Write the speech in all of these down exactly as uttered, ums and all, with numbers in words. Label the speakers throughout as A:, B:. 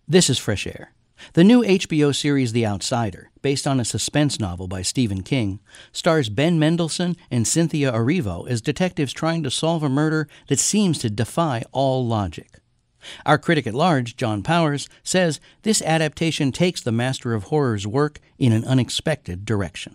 A: This is Fresh Air. The new H B O series The Outsider, based on a suspense novel by Stephen King, stars Ben Mendelsohn and Cynthia Erivo as detectives trying to solve a murder that seems to defy all logic. Our critic at large, John Powers, says this adaptation takes the master of horror's work in an unexpected direction.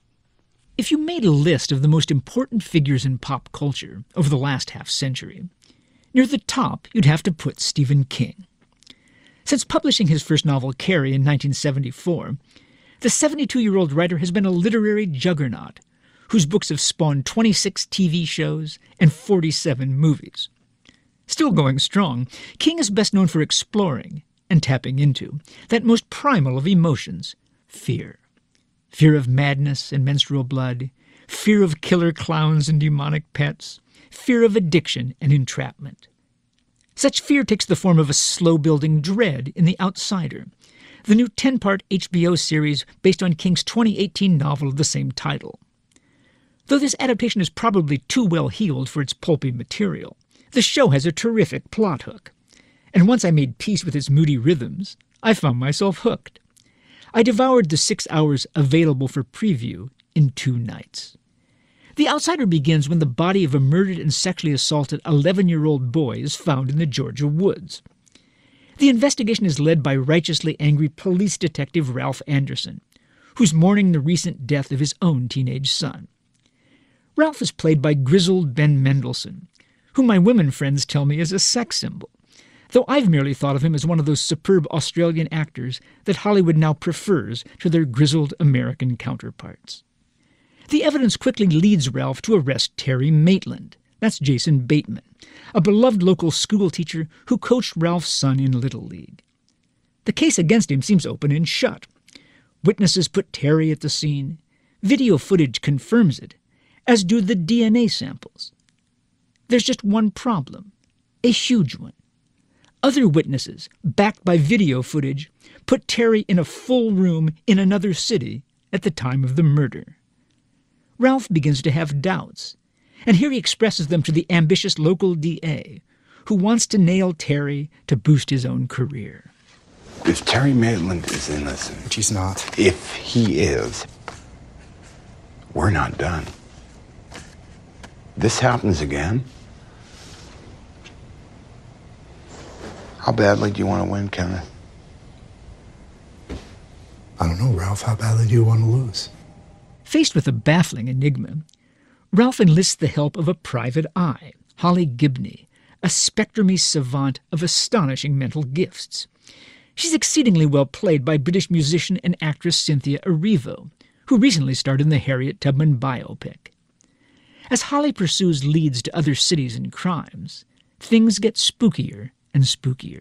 B: If you made a list of the most important figures in pop culture over the last half-century, near the top you'd have to put Stephen King. Since publishing his first novel, Carrie, in nineteen seventy-four, the seventy-two-year-old writer has been a literary juggernaut whose books have spawned twenty-six T V shows and forty-seven movies. Still going strong, King is best known for exploring and tapping into that most primal of emotions, fear. Fear of madness and menstrual blood, fear of killer clowns and demonic pets, fear of addiction and entrapment. Such fear takes the form of a slow-building dread in The Outsider, the new ten-part H B O series based on King's twenty eighteen novel of the same title. Though this adaptation is probably too well-heeled for its pulpy material, the show has a terrific plot hook. And once I made peace with its moody rhythms, I found myself hooked. I devoured the six hours available for preview in two nights. The Outsider begins when the body of a murdered and sexually assaulted eleven-year-old boy is found in the Georgia woods. The investigation is led by righteously angry police detective Ralph Anderson, who's mourning the recent death of his own teenage son. Ralph is played by grizzled Ben Mendelsohn, who my women friends tell me is a sex symbol, though I've merely thought of him as one of those superb Australian actors that Hollywood now prefers to their grizzled American counterparts. The evidence quickly leads Ralph to arrest Terry Maitland, that's Jason Bateman, a beloved local schoolteacher who coached Ralph's son in Little League. The case against him seems open and shut. Witnesses put Terry at the scene. Video footage confirms it, as do the D N A samples. There's just one problem, a huge one. Other witnesses, backed by video footage, put Terry in a full room in another city at the time of the murder. Ralph begins to have doubts, and here he expresses them to the ambitious local D A, who wants to nail Terry to boost his own career.
C: If Terry Maitland is innocent...
D: Which he's not.
C: If he is, we're not done. This happens again. How badly do you want to win, Kenneth?
D: I don't know, Ralph. How badly do you want to lose?
B: Faced with a baffling enigma, Ralph enlists the help of a private eye, Holly Gibney, a spectrumy savant of astonishing mental gifts. She's exceedingly well played by British musician and actress Cynthia Erivo, who recently starred in the Harriet Tubman biopic. As Holly pursues leads to other cities and crimes, things get spookier and spookier.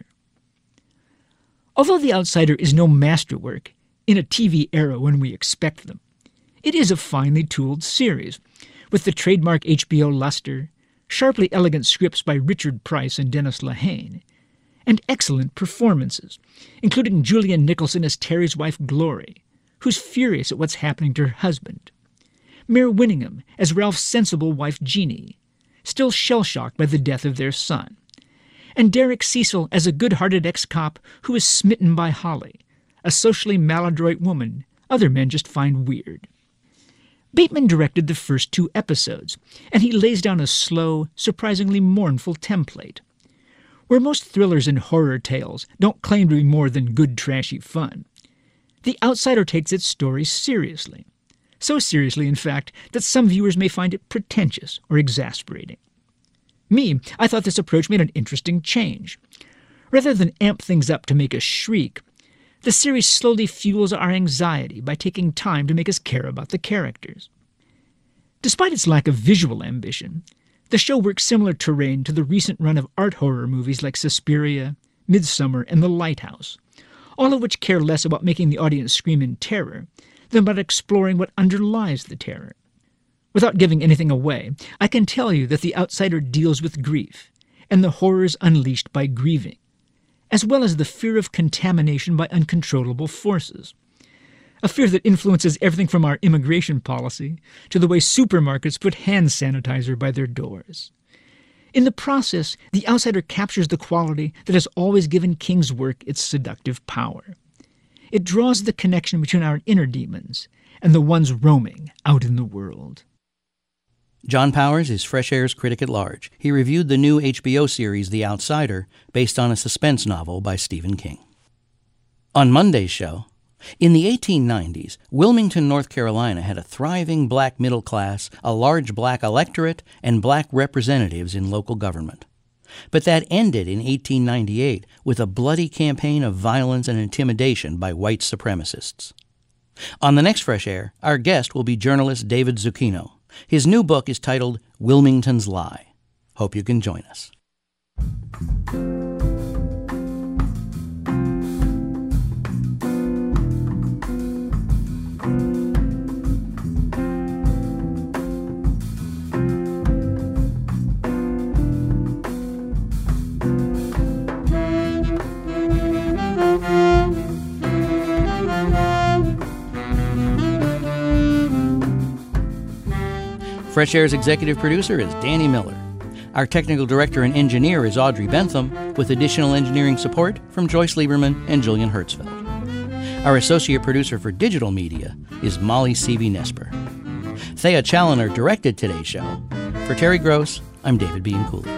B: Although The Outsider is no masterwork in a T V era when we expect them, it is a finely tooled series, with the trademark H B O luster, sharply elegant scripts by Richard Price and Dennis Lehane, and excellent performances, including Julianne Nicholson as Terry's wife Glory, who's furious at what's happening to her husband, Mare Winningham as Ralph's sensible wife Jeannie, still shell-shocked by the death of their son, and Derek Cecil as a good-hearted ex-cop who is smitten by Holly, a socially maladroit woman other men just find weird. Bateman directed the first two episodes, and he lays down a slow, surprisingly mournful template. Where most thrillers and horror tales don't claim to be more than good, trashy fun, The Outsider takes its story seriously. So seriously, in fact, that some viewers may find it pretentious or exasperating. Me, I thought this approach made an interesting change. Rather than amp things up to make us shriek, the series slowly fuels our anxiety by taking time to make us care about the characters. Despite its lack of visual ambition, the show works similar terrain to the recent run of art horror movies like Suspiria, Midsommar, and The Lighthouse, all of which care less about making the audience scream in terror than about exploring what underlies the terror. Without giving anything away, I can tell you that The Outsider deals with grief and the horrors unleashed by grieving, as well as the fear of contamination by uncontrollable forces, a fear that influences everything from our immigration policy to the way supermarkets put hand sanitizer by their doors. In the process, The Outsider captures the quality that has always given King's work its seductive power. It draws the connection between our inner demons and the ones roaming out in the world.
A: John Powers is Fresh Air's critic at large. He reviewed the new H B O series The Outsider, based on a suspense novel by Stephen King. On Monday's show, in the eighteen nineties, Wilmington, North Carolina had a thriving black middle class, a large black electorate, and black representatives in local government. But that ended in eighteen ninety-eight with a bloody campaign of violence and intimidation by white supremacists. On the next Fresh Air, our guest will be journalist David Zucchino. His new book is titled Wilmington's Lie. Hope you can join us. Fresh Air's executive producer is Danny Miller. Our technical director and engineer is Audrey Bentham, with additional engineering support from Joyce Lieberman and Julian Hertzfeld. Our associate producer for digital media is Molly Seavey-Nesper. Thea Challoner directed today's show. For Terry Gross, I'm David Bianculli.